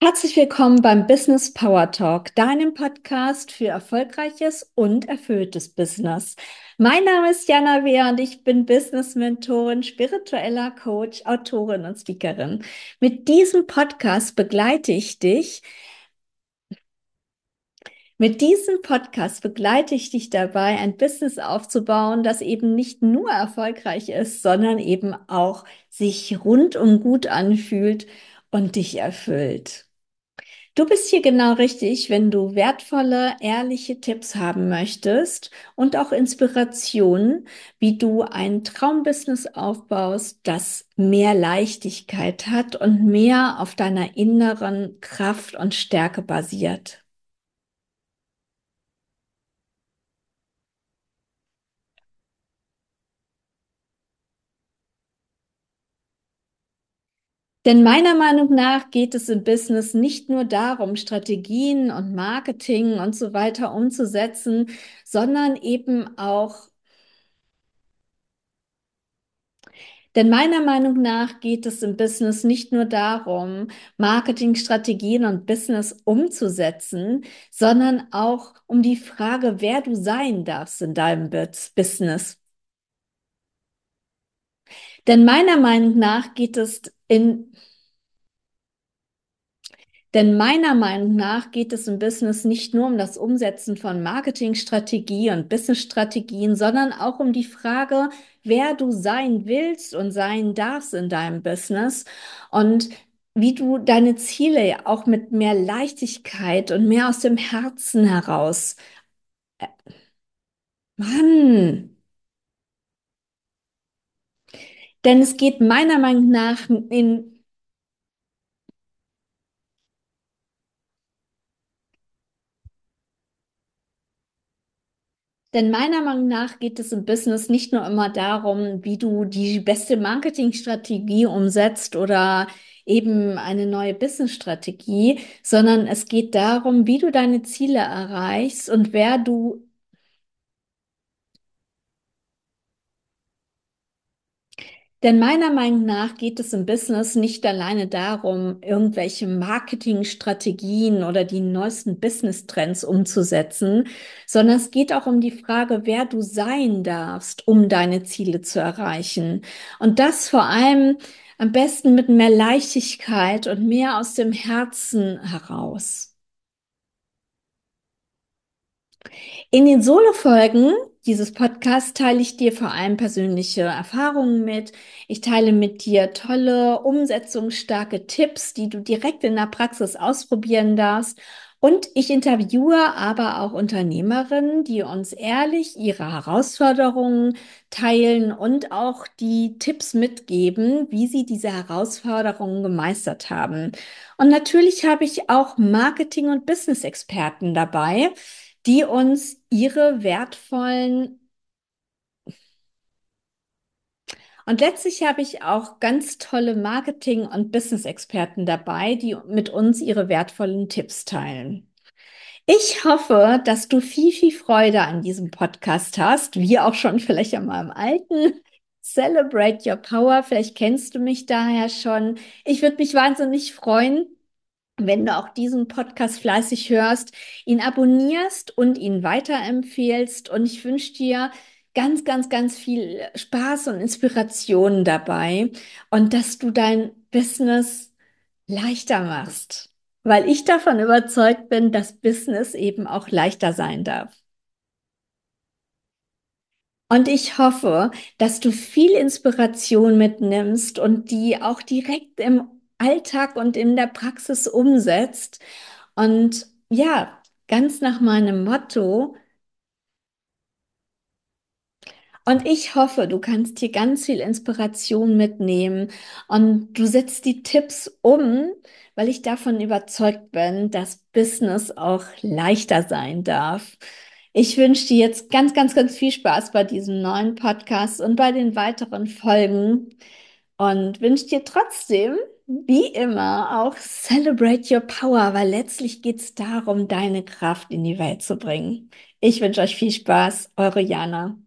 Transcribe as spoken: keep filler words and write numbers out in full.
Herzlich willkommen beim Business Power Talk, deinem Podcast für erfolgreiches und erfülltes Business. Mein Name ist Jana Wehr und ich bin Business-Mentorin, spiritueller Coach, Autorin und Speakerin. Mit diesem Podcast begleite ich dich. Mit diesem Podcast begleite ich dich dabei, ein Business aufzubauen, das eben nicht nur erfolgreich ist, sondern eben auch sich rundum gut anfühlt und dich erfüllt. Du bist hier genau richtig, wenn du wertvolle, ehrliche Tipps haben möchtest und auch Inspirationen, wie du ein Traumbusiness aufbaust, das mehr Leichtigkeit hat und mehr auf deiner inneren Kraft und Stärke basiert. Denn meiner Meinung nach geht es im Business nicht nur darum, Strategien und Marketing und so weiter umzusetzen, sondern eben auch Denn meiner Meinung nach geht es im Business nicht nur darum, Marketingstrategien und Business umzusetzen, sondern auch um die Frage, wer du sein darfst in deinem Bus- Business. Denn meiner Meinung nach geht es in Denn meiner Meinung nach geht es im Business nicht nur um das Umsetzen von Marketingstrategie und Businessstrategien, sondern auch um die Frage, wer du sein willst und sein darfst in deinem Business und wie du deine Ziele auch mit mehr Leichtigkeit und mehr aus dem Herzen heraus. Mann! Denn es geht meiner Meinung nach in Denn meiner Meinung nach geht es im Business nicht nur immer darum, wie du die beste Marketingstrategie umsetzt oder eben eine neue Businessstrategie, sondern es geht darum, wie du deine Ziele erreichst und wer du Denn meiner Meinung nach geht es im Business nicht alleine darum, irgendwelche Marketingstrategien oder die neuesten Business-Trends umzusetzen, sondern es geht auch um die Frage, wer du sein darfst, um deine Ziele zu erreichen. Und das vor allem am besten mit mehr Leichtigkeit und mehr aus dem Herzen heraus. In den Solo-Folgen dieses Podcasts teile ich dir vor allem persönliche Erfahrungen mit. Ich teile mit dir tolle, umsetzungsstarke Tipps, die du direkt in der Praxis ausprobieren darfst. Und ich interviewe aber auch Unternehmerinnen, die uns ehrlich ihre Herausforderungen teilen und auch die Tipps mitgeben, wie sie diese Herausforderungen gemeistert haben. Und natürlich habe ich auch Marketing- und Business-Experten dabei, die uns ihre wertvollen und letztlich habe ich auch ganz tolle Marketing- und Business-Experten dabei, die mit uns ihre wertvollen Tipps teilen. Ich hoffe, dass du viel, viel Freude an diesem Podcast hast, wie auch schon vielleicht an meinem alten. Celebrate Your Power. Vielleicht kennst du mich daher schon. Ich würde mich wahnsinnig freuen, wenn du auch diesen Podcast fleißig hörst, ihn abonnierst und ihn weiterempfehlst. Und ich wünsche dir ganz, ganz, ganz viel Spaß und Inspiration dabei und dass du dein Business leichter machst, weil ich davon überzeugt bin, dass Business eben auch leichter sein darf. Und ich hoffe, dass du viel Inspiration mitnimmst und die auch direkt im Alltag und in der Praxis umsetzt. Und ja, ganz nach meinem Motto. Und ich hoffe, du kannst hier ganz viel Inspiration mitnehmen und du setzt die Tipps um, weil ich davon überzeugt bin, dass Business auch leichter sein darf. Ich wünsche dir jetzt ganz, ganz, ganz viel Spaß bei diesem neuen Podcast und bei den weiteren Folgen und wünsche dir trotzdem, wie immer, auch Celebrate Your Power, weil letztlich geht es darum, deine Kraft in die Welt zu bringen. Ich wünsche euch viel Spaß, eure Jana.